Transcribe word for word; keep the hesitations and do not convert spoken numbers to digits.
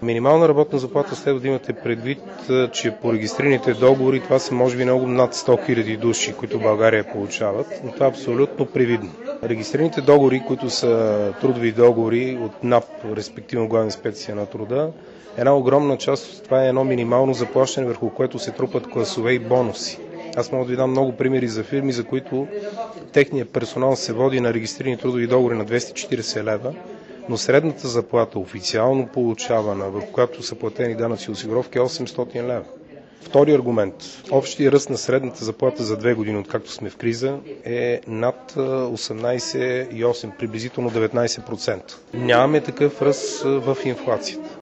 Минимална работна заплата следва да имате предвид, че по регистрираните договори това са може би много над сто хиляди души, които в България получават, но това е абсолютно привидно. Регистрираните договори, които са трудови договори от НАП, респективно Главна инспекция на труда, една огромна част от това е едно минимално заплащане, върху което се трупат класове и бонуси. Аз мога да ви дам много примери за фирми, за които техният персонал се води на регистрирани трудови договори на двеста и четиридесет лева, но средната заплата, официално получавана, в която са платени данъци и осигуровки, е осемстотин лева. Втори аргумент. Общия ръст на средната заплата за две години, откакто сме в криза, е над осемнадесет и осем, приблизително деветнадесет процента. Нямаме такъв ръст в инфлацията.